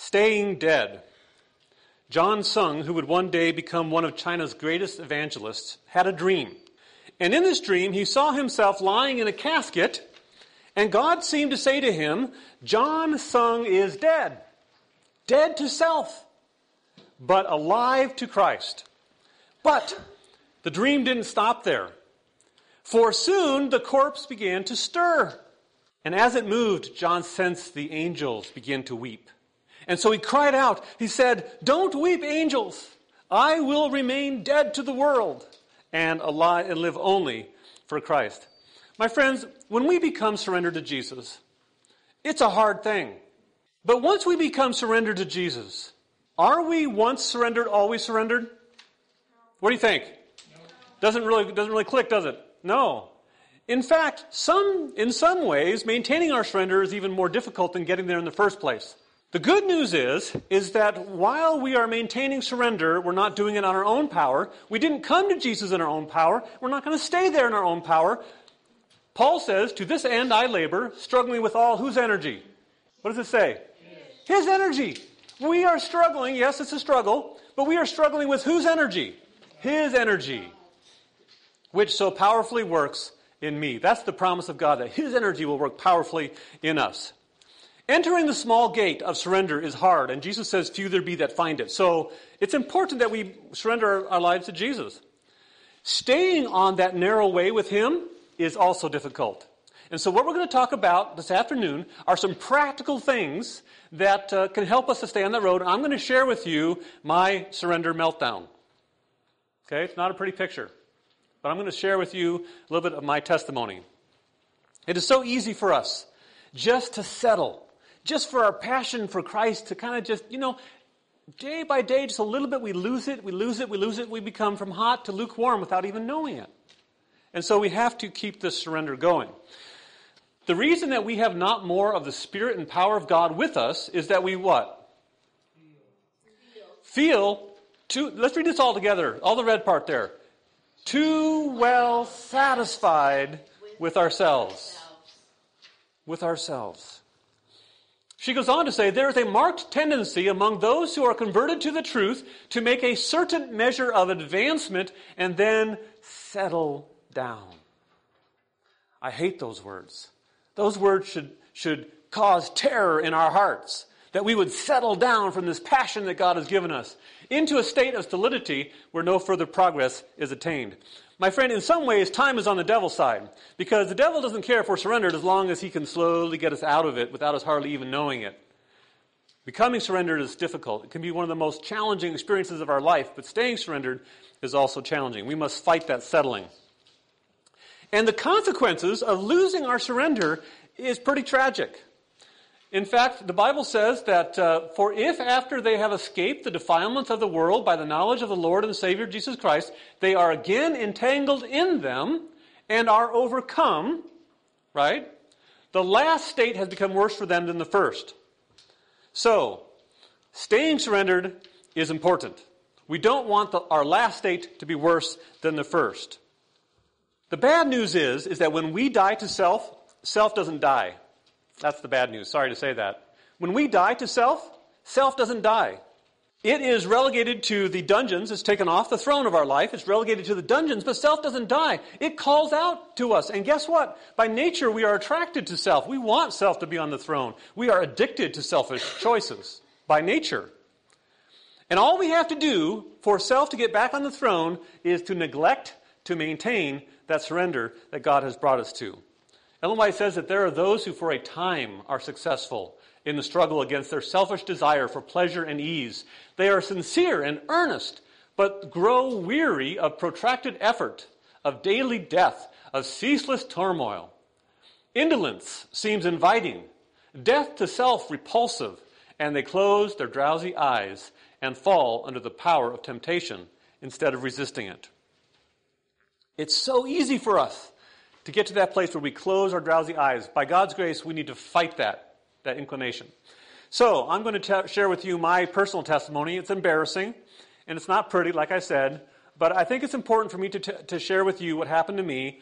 Staying dead. John Sung, who would one day become one of China's greatest evangelists, had a dream. And in this dream, he saw himself lying in a casket, and God seemed to say to him, John Sung is dead. Dead to self, but alive to Christ. But the dream didn't stop there. For soon the corpse began to stir. And as it moved, John sensed the angels begin to weep. And so he cried out. He said, "Don't weep, angels. I will remain dead to the world and alive and live only for Christ." My friends, when we become surrendered to Jesus, it's a hard thing. But once we become surrendered to Jesus, are we once surrendered, always surrendered? What do you think? Doesn't really click, does it? No. In fact, in some ways, maintaining our surrender is even more difficult than getting there in the first place. The good news is that while we are maintaining surrender, we're not doing it on our own power. We didn't come to Jesus in our own power. We're not going to stay there in our own power. Paul says, "To this end I labor, struggling with all whose energy?" What does it say? His energy. We are struggling. Yes, it's a struggle. But we are struggling with whose energy? His energy, which so powerfully works in me. That's the promise of God, that His energy will work powerfully in us. Entering the small gate of surrender is hard, and Jesus says, "Few there be that find it." So it's important that we surrender our lives to Jesus. Staying on that narrow way with Him is also difficult. And so what we're going to talk about this afternoon are some practical things that can help us to stay on that road. I'm going to share with you my surrender meltdown. Okay, it's not a pretty picture, but I'm going to share with you a little bit of my testimony. It is so easy for us just to settle, just for our passion for Christ to kind of just, day by day, just a little bit, we lose it. We become from hot to lukewarm without even knowing it. And so we have to keep this surrender going. The reason that we have not more of the Spirit and power of God with us is that we what? Feel let's read this all together, all the red part there. Too well satisfied with ourselves. With ourselves. She goes on to say, there is a marked tendency among those who are converted to the truth to make a certain measure of advancement and then settle down. I hate those words. Those words should cause terror in our hearts, that we would settle down from this passion that God has given us into a state of stolidity where no further progress is attained. My friend, in some ways, time is on the devil's side, because the devil doesn't care if we're surrendered as long as he can slowly get us out of it without us hardly even knowing it. Becoming surrendered is difficult. It can be one of the most challenging experiences of our life, but staying surrendered is also challenging. We must fight that settling. And the consequences of losing our surrender is pretty tragic. In fact, the Bible says that, for if after they have escaped the defilements of the world by the knowledge of the Lord and Savior Jesus Christ, they are again entangled in them and are overcome, right? The last state has become worse for them than the first. So, staying surrendered is important. We don't want our last state to be worse than the first. The bad news is that when we die to self, self doesn't die. That's the bad news. Sorry to say that. When we die to self, self doesn't die. It is relegated to the dungeons. It's taken off the throne of our life. It's relegated to the dungeons, but self doesn't die. It calls out to us. And guess what? By nature, we are attracted to self. We want self to be on the throne. We are addicted to selfish choices by nature. And all we have to do for self to get back on the throne is to neglect to maintain that surrender that God has brought us to. Ellen White says that there are those who for a time are successful in the struggle against their selfish desire for pleasure and ease. They are sincere and earnest, but grow weary of protracted effort, of daily death, of ceaseless turmoil. Indolence seems inviting, death to self repulsive, and they close their drowsy eyes and fall under the power of temptation instead of resisting it. It's so easy for us to get to that place where we close our drowsy eyes. By God's grace, we need to fight that inclination. So, I'm going to share with you my personal testimony. It's embarrassing, and it's not pretty, like I said, but I think it's important for me to share with you what happened to me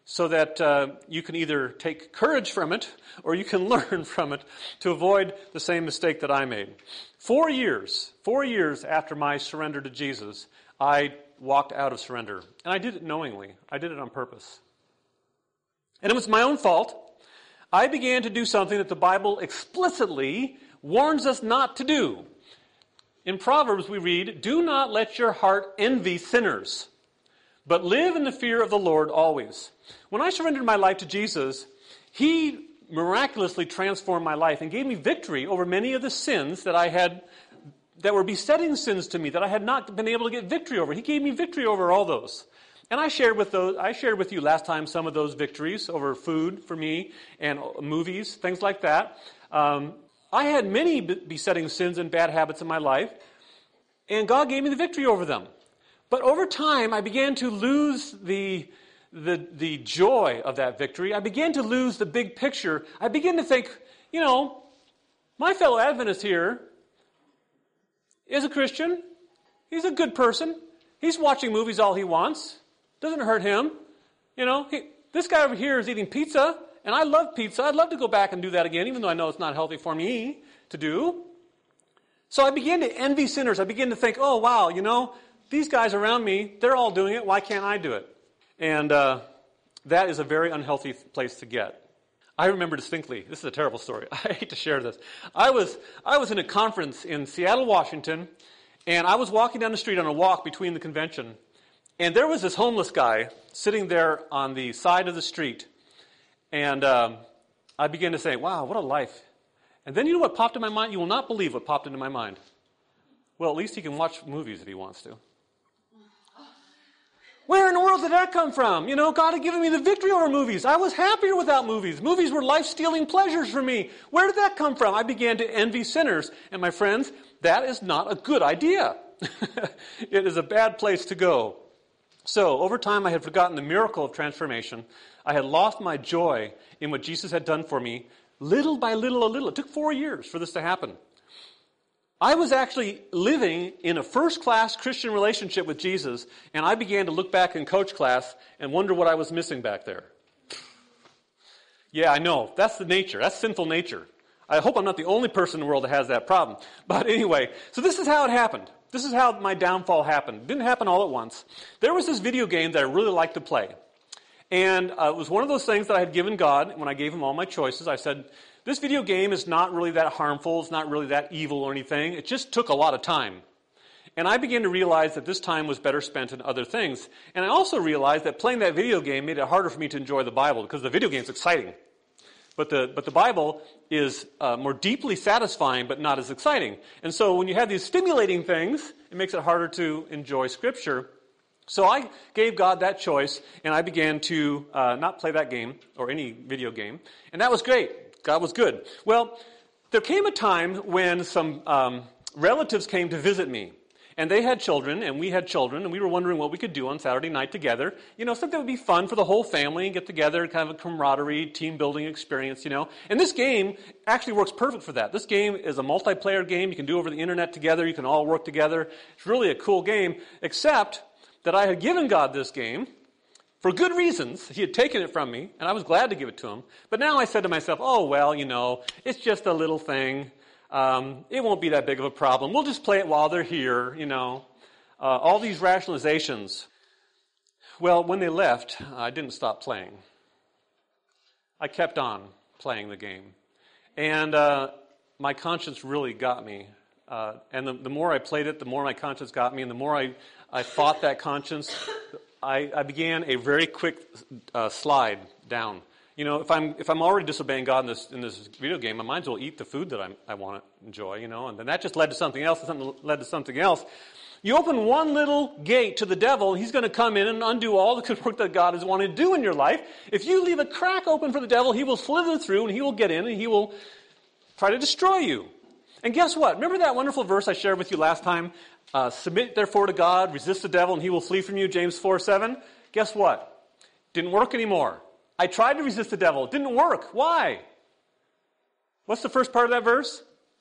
so that you can either take courage from it or you can learn from it to avoid the same mistake that I made. 4 years after my surrender to Jesus, I walked out of surrender. And I did it knowingly. I did it on purpose. And it was my own fault. I began to do something that the Bible explicitly warns us not to do. In Proverbs we read, "Do not let your heart envy sinners, but live in the fear of the Lord always." When I surrendered my life to Jesus, He miraculously transformed my life and gave me victory over many of the sins that were besetting sins to me that I had not been able to get victory over. He gave me victory over all those. And I shared with you last time some of those victories over food for me and movies, things like that. I had many besetting sins and bad habits in my life, and God gave me the victory over them. But over time, I began to lose the joy of that victory. I began to lose the big picture. I began to think, my fellow Adventist here is a Christian. He's a good person. He's watching movies all he wants. Doesn't hurt him. This guy over here is eating pizza, and I love pizza. I'd love to go back and do that again, even though I know it's not healthy for me to do. So I began to envy sinners. I began to think, oh, wow, these guys around me, they're all doing it. Why can't I do it? And that is a very unhealthy place to get. I remember distinctly, this is a terrible story. I hate to share this. I was in a conference in Seattle, Washington, and I was walking down the street on a walk between the convention, and there was this homeless guy sitting there on the side of the street, and I began to say, wow, what a life. And then you know what popped in my mind? You will not believe what popped into my mind. Well, at least he can watch movies if he wants to. Where in the world did that come from? God had given me the victory over movies. I was happier without movies. Movies were life-stealing pleasures for me. Where did that come from? I began to envy sinners. And my friends, that is not a good idea. It is a bad place to go. So, over time, I had forgotten the miracle of transformation. I had lost my joy in what Jesus had done for me, little by little. It took 4 years for this to happen. I was actually living in a first-class Christian relationship with Jesus, and I began to look back in coach class and wonder what I was missing back there. Yeah, I know. That's the nature. That's sinful nature. I hope I'm not the only person in the world that has that problem. But anyway, so this is how it happened. This is how my downfall happened. It didn't happen all at once. There was this video game that I really liked to play. And it was one of those things that I had given God when I gave Him all my choices. I said, this video game is not really that harmful. It's not really that evil or anything. It just took a lot of time. And I began to realize that this time was better spent in other things. And I also realized that playing that video game made it harder for me to enjoy the Bible because the video game is exciting. But the Bible is more deeply satisfying but not as exciting. And so when you have these stimulating things, it makes it harder to enjoy Scripture. So I gave God that choice, and I began to not play that game or any video game. And that was great. God was good. Well, there came a time when some relatives came to visit me. And they had children, and we had children, and we were wondering what we could do on Saturday night together. Something that would be fun for the whole family and get together, kind of a camaraderie, team-building experience, And this game actually works perfect for that. This game is a multiplayer game. You can do over the internet together. You can all work together. It's really a cool game, except that I had given God this game for good reasons. He had taken it from me, and I was glad to give it to Him. But now I said to myself, oh, well, it's just a little thing. It won't be that big of a problem. We'll just play it while they're here, all these rationalizations. Well, when they left, I didn't stop playing. I kept on playing the game. And my conscience really got me. And the more I played it, the more my conscience got me. And the more I fought that conscience, I began a very quick slide down. If I'm already disobeying God in this video game, I might as well eat the food that I want to enjoy, and then that just led to something else, and something led to something else. You open one little gate to the devil, he's going to come in and undo all the good work that God has wanted to do in your life. If you leave a crack open for the devil, he will slither through, and he will get in, and he will try to destroy you. And guess what? Remember that wonderful verse I shared with you last time? Submit therefore to God, resist the devil, and he will flee from you, James 4:7. Guess what? Didn't work anymore. I tried to resist the devil. It didn't work. Why? What's the first part of that verse?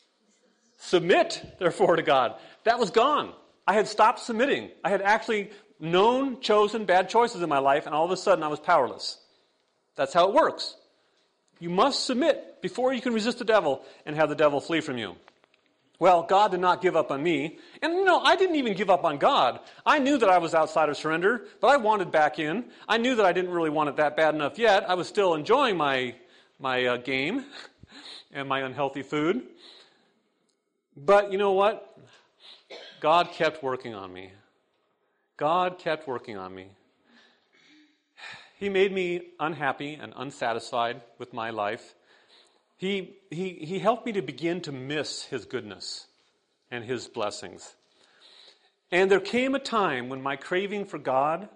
Submit, therefore, to God. That was gone. I had stopped submitting. I had actually chosen bad choices in my life, and all of a sudden I was powerless. That's how it works. You must submit before you can resist the devil and have the devil flee from you. Well, God did not give up on me. And I didn't even give up on God. I knew that I was outside of surrender, but I wanted back in. I knew that I didn't really want it that bad enough yet. I was still enjoying my game and my unhealthy food. But you know what? God kept working on me. God kept working on me. He made me unhappy and unsatisfied with my life. He helped me to begin to miss his goodness and his blessings. And there came a time when my craving for God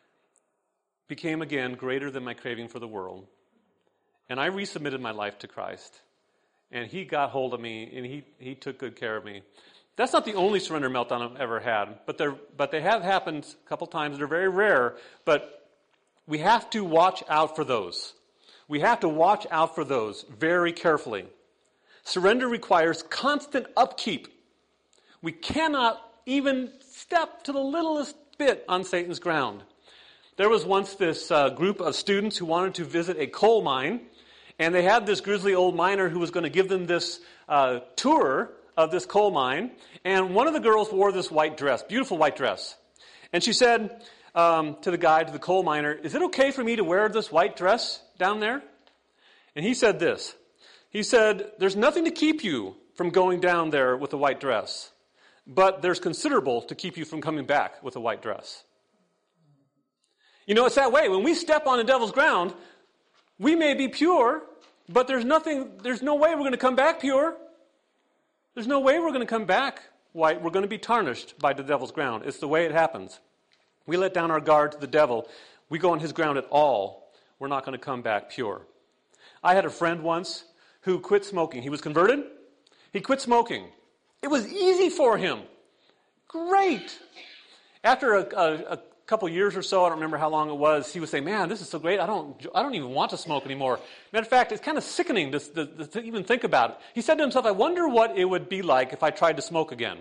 became again greater than my craving for the world. And I resubmitted my life to Christ. And he got hold of me, and he took good care of me. That's not the only surrender meltdown I've ever had, but they have happened a couple times. They're very rare, but we have to watch out for those. We have to watch out for those very carefully. Surrender requires constant upkeep. We cannot even step to the littlest bit on Satan's ground. There was once this group of students who wanted to visit a coal mine, and they had this grizzly old miner who was going to give them this tour of this coal mine. And one of the girls wore this white dress, beautiful white dress. And she said to the coal miner, "Is it okay for me to wear this white dress down there?" And he said this. He said, "There's nothing to keep you from going down there with a white dress, but there's considerable to keep you from coming back with a white dress." It's that way. When we step on the devil's ground, we may be pure, but there's no way we're going to come back pure. There's no way we're going to come back white. We're going to be tarnished by the devil's ground. It's the way it happens. We let down our guard to the devil. We go on his ground at all. We're not going to come back pure. I had a friend once who quit smoking. He was converted. He quit smoking. It was easy for him. Great. After a couple years or so, I don't remember how long it was, he would say, "Man, this is so great. I don't even want to smoke anymore." Matter of fact, it's kind of sickening to even think about it. He said to himself, "I wonder what it would be like if I tried to smoke again."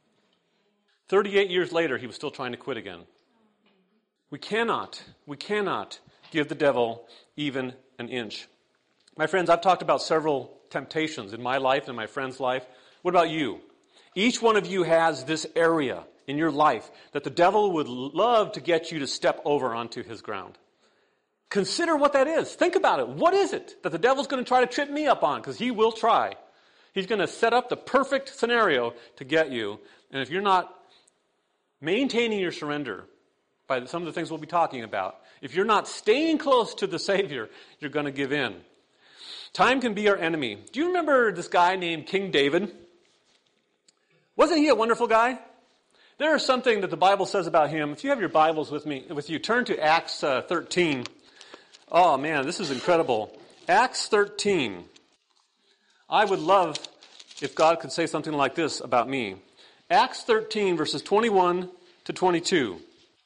38 years later, he was still trying to quit again. We cannot give the devil even an inch. My friends, I've talked about several temptations in my life and in my friend's life. What about you? Each one of you has this area in your life that the devil would love to get you to step over onto his ground. Consider what that is. Think about it. What is it that the devil's going to try to trip me up on? Because he will try. He's going to set up the perfect scenario to get you. And if you're not maintaining your surrender by some of the things we'll be talking about, if you're not staying close to the Savior, you're going to give in. Time can be our enemy. Do you remember this guy named King David? Wasn't he a wonderful guy? There is something that the Bible says about him. If you have your Bibles with you, turn to Acts 13. Oh man, this is incredible. Acts 13. I would love if God could say something like this about me. Acts 13, verses 21 to 22.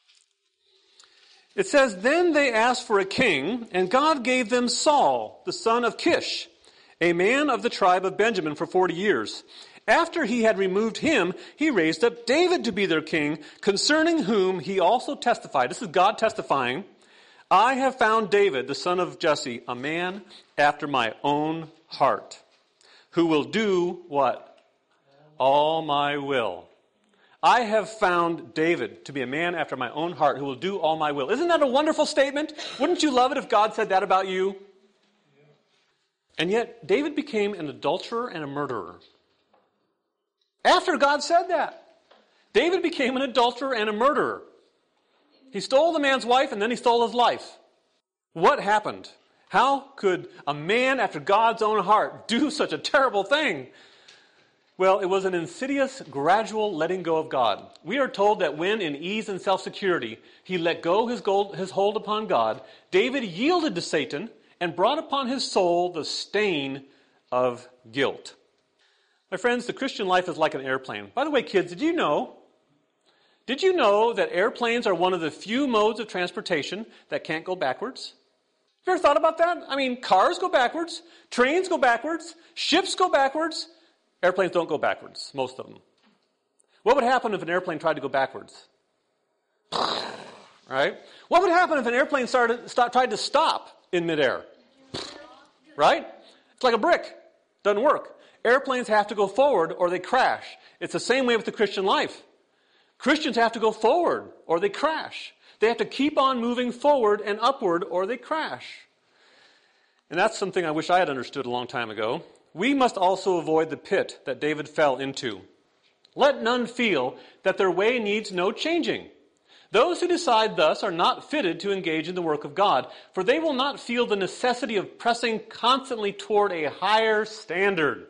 It says, "Then they asked for a king, and God gave them Saul, the son of Kish, a man of the tribe of Benjamin, for 40 years. After he had removed him, he raised up David to be their king, concerning whom he also testified." This is God testifying. "I have found David, the son of Jesse, a man after my own heart, who will do" what? "All my will." I have found David to be a man after my own heart who will do all my will. Isn't that a wonderful statement? Wouldn't you love it if God said that about you? And yet, David became an adulterer and a murderer. After God said that, David became an adulterer and a murderer. He stole the man's wife and then he stole his life. What happened? How could a man after God's own heart do such a terrible thing? Well, it was an insidious, gradual letting go of God. We are told that when, in ease and self-security, he let go his hold upon God, David yielded to Satan and brought upon his soul the stain of guilt. My friends, the Christian life is like an airplane. By the way, kids, did you know that airplanes are one of the few modes of transportation that can't go backwards? Have you ever thought about that? I mean, cars go backwards, trains go backwards, ships go backwards. Airplanes don't go backwards, most of them. What would happen if an airplane tried to go backwards? Right? What would happen if an airplane tried to stop? in midair. Right? It's like a brick. Doesn't work. Airplanes have to go forward or they crash. It's the same way with the Christian life. Christians have to go forward or they crash. They have to keep on moving forward and upward or they crash. And that's something I wish I had understood a long time ago. We must also avoid the pit that David fell into. Let none feel that their way needs no changing. Those who decide thus are not fitted to engage in the work of God, for they will not feel the necessity of pressing constantly toward a higher standard.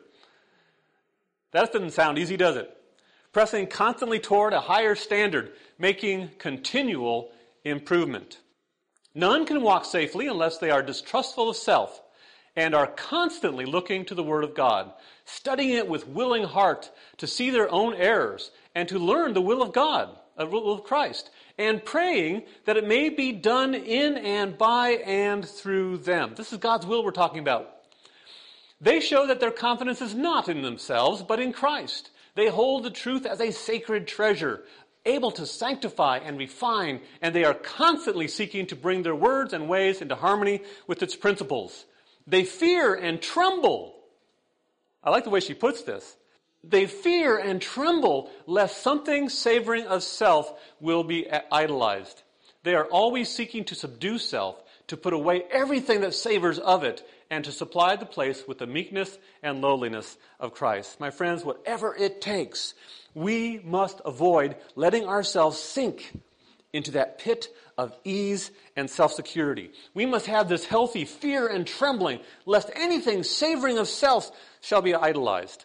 That doesn't sound easy, does it? Pressing constantly toward a higher standard, making continual improvement. None can walk safely unless they are distrustful of self and are constantly looking to the Word of God, studying it with willing heart to see their own errors and to learn the will of God, the will of Christ, and praying that it may be done in and by and through them. This is God's will we're talking about. They show that their confidence is not in themselves, but in Christ. They hold the truth as a sacred treasure, able to sanctify and refine, and they are constantly seeking to bring their words and ways into harmony with its principles. They fear and tremble. I like the way she puts this. They fear and tremble lest something savoring of self will be idolized. They are always seeking to subdue self, to put away everything that savors of it, and to supply the place with the meekness and lowliness of Christ. My friends, whatever it takes, we must avoid letting ourselves sink into that pit of ease and self-security. We must have this healthy fear and trembling, lest anything savoring of self shall be idolized.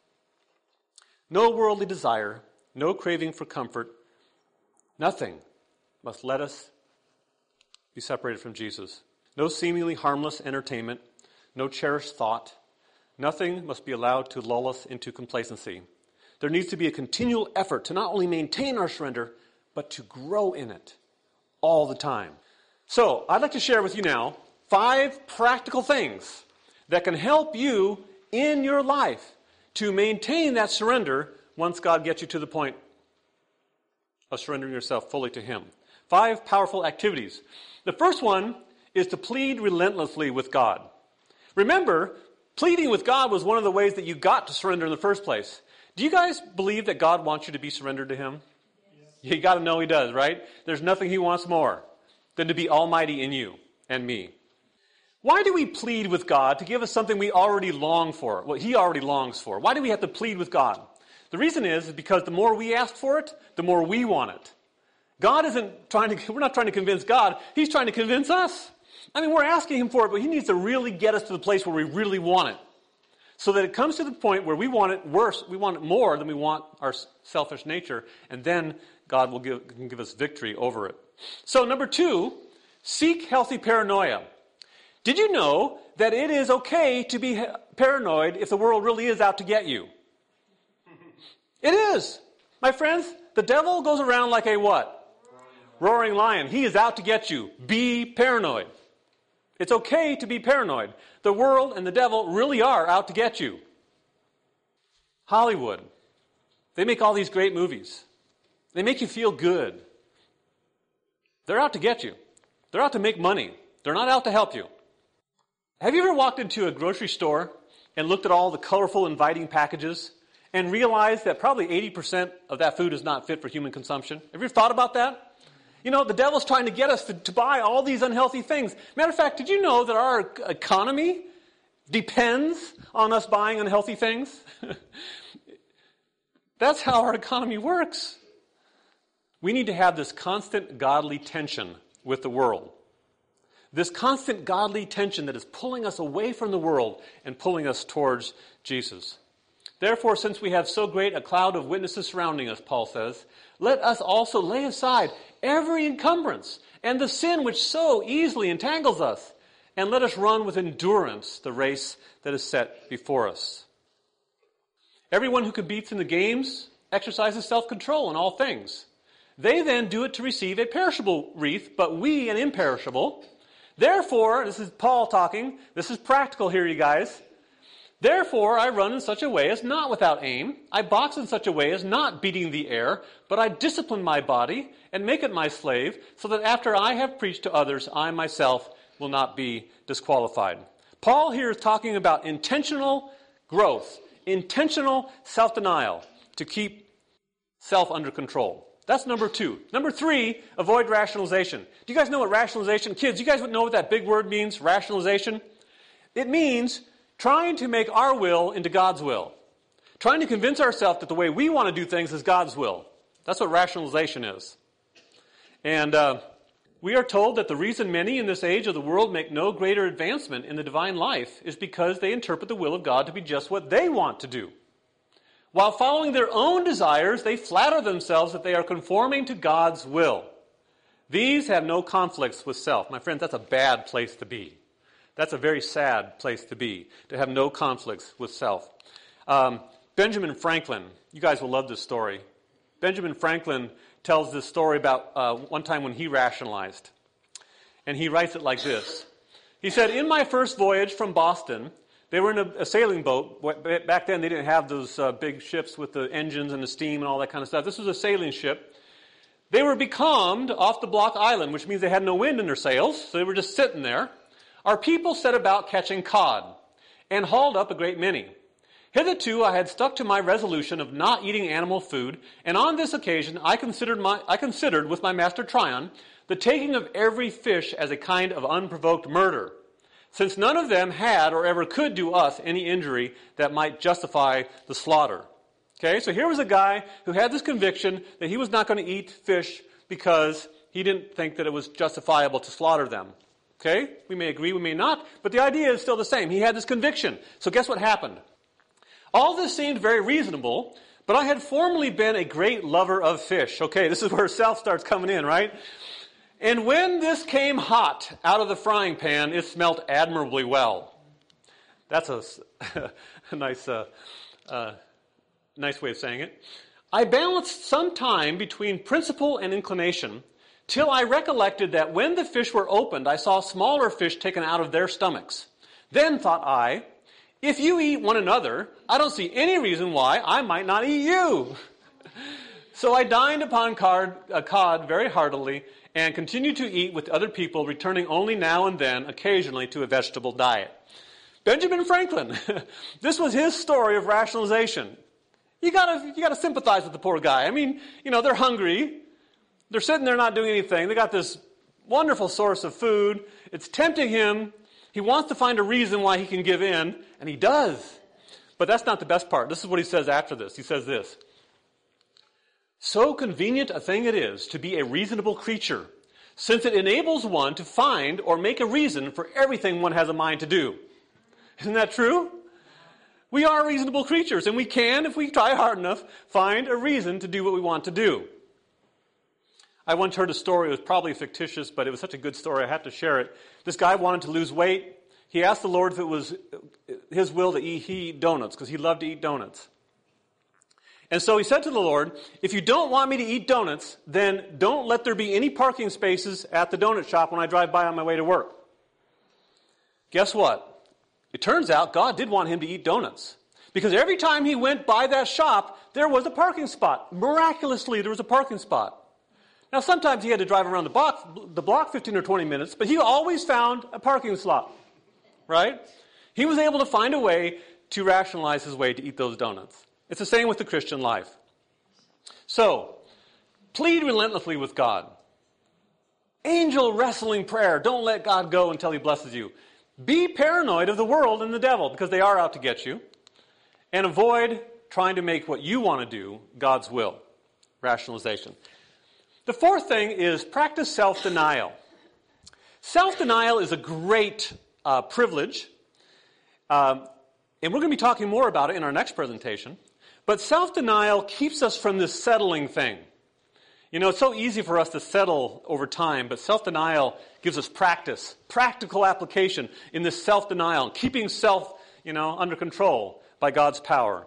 No worldly desire, no craving for comfort, nothing must let us be separated from Jesus. No seemingly harmless entertainment, no cherished thought, nothing must be allowed to lull us into complacency. There needs to be a continual effort to not only maintain our surrender, but to grow in it all the time. So, I'd like to share with you now 5 practical things that can help you in your life to maintain that surrender once God gets you to the point of surrendering yourself fully to Him. 5 powerful activities. The first one is to plead relentlessly with God. Remember, pleading with God was one of the ways that you got to surrender in the first place. Do you guys believe that God wants you to be surrendered to Him? Yes. You got to know He does, right? There's nothing He wants more than to be almighty in you and me. Why do we plead with God to give us something we already long for, what He already longs for? Why do we have to plead with God? The reason is because the more we ask for it, the more we want it. We're not trying to convince God, He's trying to convince us. I mean, we're asking Him for it, but He needs to really get us to the place where we really want it. So that it comes to the point where we want it worse, we want it more than we want our selfish nature, and then God can give us victory over it. So number 2, seek healthy paranoia. Did you know that it is okay to be paranoid if the world really is out to get you? It is. My friends, the devil goes around like a what? Roaring lion. He is out to get you. Be paranoid. It's okay to be paranoid. The world and the devil really are out to get you. Hollywood. They make all these great movies. They make you feel good. They're out to get you. They're out to make money. They're not out to help you. Have you ever walked into a grocery store and looked at all the colorful, inviting packages and realized that probably 80% of that food is not fit for human consumption? Have you ever thought about that? You know, the devil's trying to get us to buy all these unhealthy things. Matter of fact, did you know that our economy depends on us buying unhealthy things? That's how our economy works. We need to have this constant godly tension with the world. This constant godly tension that is pulling us away from the world and pulling us towards Jesus. Therefore, since we have so great a cloud of witnesses surrounding us, Paul says, let us also lay aside every encumbrance and the sin which so easily entangles us, and let us run with endurance the race that is set before us. Everyone who competes in the games exercises self-control in all things. They then do it to receive a perishable wreath, but we an imperishable. Therefore, this is Paul talking, this is practical here, you guys. Therefore, I run in such a way as not without aim. I box in such a way as not beating the air, but I discipline my body and make it my slave, so that after I have preached to others, I myself will not be disqualified. Paul here is talking about intentional growth, intentional self-denial to keep self under control. That's number 2. Number 3, avoid rationalization. Do you guys know what rationalization, kids, you guys would know what that big word means, rationalization? It means trying to make our will into God's will. Trying to convince ourselves that the way we want to do things is God's will. That's what rationalization is. And we are told that the reason many in this age of the world make no greater advancement in the divine life is because they interpret the will of God to be just what they want to do. While following their own desires, they flatter themselves that they are conforming to God's will. These have no conflicts with self. My friends, that's a bad place to be. That's a very sad place to be, to have no conflicts with self. Benjamin Franklin, you guys will love this story. Benjamin Franklin tells this story about one time when he rationalized. And he writes it like this. He said, in my first voyage from Boston, they were in a sailing boat. Back then they didn't have those big ships with the engines and the steam and all that kind of stuff. This was a sailing ship. They were becalmed off the Block Island, which means they had no wind in their sails, so they were just sitting there. Our people set about catching cod and hauled up a great many. Hitherto I had stuck to my resolution of not eating animal food, and on this occasion I considered with my master Tryon the taking of every fish as a kind of unprovoked murder, since none of them had or ever could do us any injury that might justify the slaughter. Okay, so here was a guy who had this conviction that he was not going to eat fish because he didn't think that it was justifiable to slaughter them. Okay, we may agree, we may not, but the idea is still the same. He had this conviction. So guess what happened? All this seemed very reasonable, but I had formerly been a great lover of fish. Okay, this is where self starts coming in, right? And when this came hot out of the frying pan, it smelt admirably well. That's a nice way of saying it. I balanced some time between principle and inclination, till I recollected that when the fish were opened, I saw smaller fish taken out of their stomachs. Then thought I, if you eat one another, I don't see any reason why I might not eat you. So I dined upon cod very heartily and continued to eat with other people, returning only now and then, occasionally, to a vegetable diet. Benjamin Franklin, this was his story of rationalization. You gotta sympathize with the poor guy. I mean, they're hungry. They're sitting there not doing anything. They got this wonderful source of food. It's tempting him. He wants to find a reason why he can give in, and he does. But that's not the best part. This is what he says after this. He says this. So convenient a thing it is to be a reasonable creature, since it enables one to find or make a reason for everything one has a mind to do. Isn't that true? We are reasonable creatures, and we can, if we try hard enough, find a reason to do what we want to do. I once heard a story, it was probably fictitious, but it was such a good story, I had to share it. This guy wanted to lose weight. He asked the Lord if it was his will that he eat donuts, because he loved to eat donuts. And so he said to the Lord, if you don't want me to eat donuts, then don't let there be any parking spaces at the donut shop when I drive by on my way to work. Guess what? It turns out God did want him to eat donuts. Because every time he went by that shop, there was a parking spot. Miraculously, there was a parking spot. Now, sometimes he had to drive around the block 15 or 20 minutes, but he always found a parking slot, right? He was able to find a way to rationalize his way to eat those donuts. It's the same with the Christian life. So, plead relentlessly with God. Angel wrestling prayer. Don't let God go until he blesses you. Be paranoid of the world and the devil, because they are out to get you. And avoid trying to make what you want to do God's will. Rationalization. The fourth thing is practice self-denial. Self-denial is a great privilege, and we're going to be talking more about it in our next presentation. But self-denial keeps us from this settling thing. It's so easy for us to settle over time, but self-denial gives us practice, practical application in this self-denial, keeping self, under control by God's power.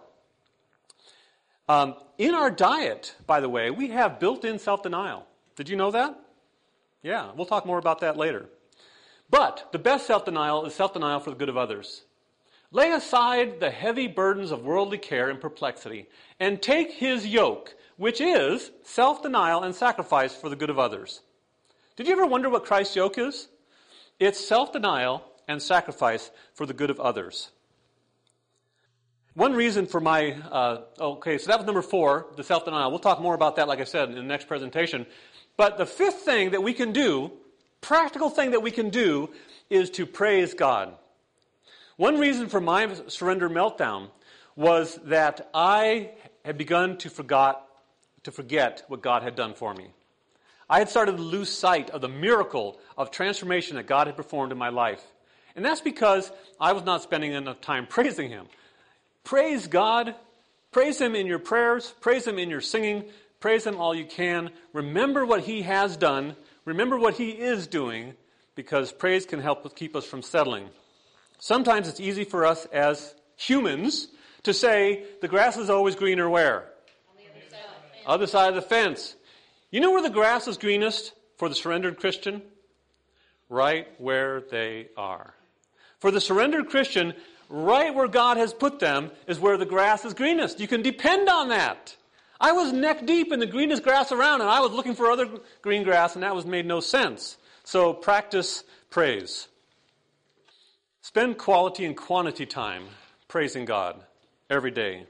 In our diet, by the way, we have built-in self-denial. Did you know that? Yeah, we'll talk more about that later. But the best self-denial is self-denial for the good of others. Lay aside the heavy burdens of worldly care and perplexity, and take his yoke, which is self-denial and sacrifice for the good of others. Did you ever wonder what Christ's yoke is? It's self-denial and sacrifice for the good of others. One reason for my, so that was number 4, the self-denial. We'll talk more about that, like I said, in the next presentation. But the 5th thing that we can do, practical thing that we can do, is to praise God. One reason for my surrender meltdown was that I had begun to forget what God had done for me. I had started to lose sight of the miracle of transformation that God had performed in my life. And that's because I was not spending enough time praising Him. Praise God. Praise Him in your prayers. Praise Him in your singing. Praise Him all you can. Remember what He has done. Remember what He is doing, because praise can help keep us from settling. Sometimes it's easy for us as humans to say the grass is always greener where? On the other side of the fence. Other side of the fence. You know where the grass is greenest for the surrendered Christian? Right where they are. For the surrendered Christian, right where God has put them is where the grass is greenest. You can depend on that. I was neck deep in the greenest grass around, and I was looking for other green grass, and that made no sense. So practice praise. Spend quality and quantity time praising God every day.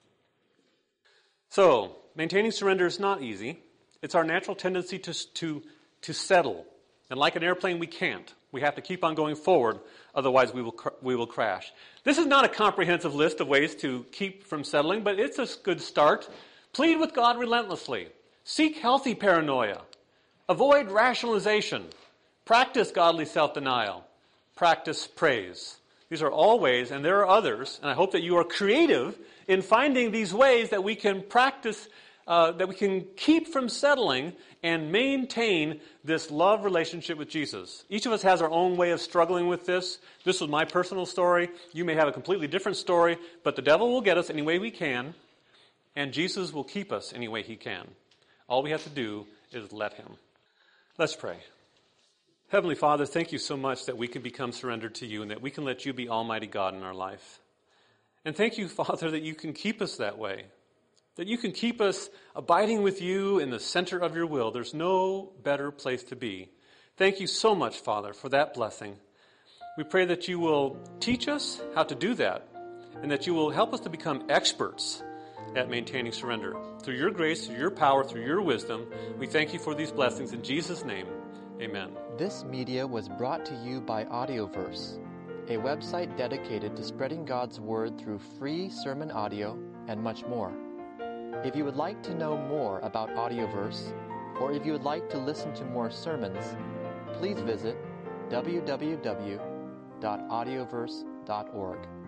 So, maintaining surrender is not easy. It's our natural tendency to settle. And like an airplane, we can't. We have to keep on going forward, otherwise we will crash. This is not a comprehensive list of ways to keep from settling, but it's a good start. Plead with God relentlessly. Seek healthy paranoia. Avoid rationalization. Practice godly self-denial. Practice praise. These are all ways, and there are others, and I hope that you are creative in finding these ways that we can practice, that we can keep from settling and maintain this love relationship with Jesus. Each of us has our own way of struggling with this. This was my personal story. You may have a completely different story, but the devil will get us any way we can, and Jesus will keep us any way He can. All we have to do is let Him. Let's pray. Heavenly Father, thank you so much that we can become surrendered to you and that we can let you be Almighty God in our life. And thank you, Father, that you can keep us that way, that you can keep us abiding with you in the center of your will. There's no better place to be. Thank you so much, Father, for that blessing. We pray that you will teach us how to do that and that you will help us to become experts at maintaining surrender. Through your grace, through your power, through your wisdom, we thank you for these blessings. In Jesus' name, amen. This media was brought to you by Audioverse, a website dedicated to spreading God's Word through free sermon audio and much more. If you would like to know more about Audioverse, or if you would like to listen to more sermons, please visit www.audioverse.org.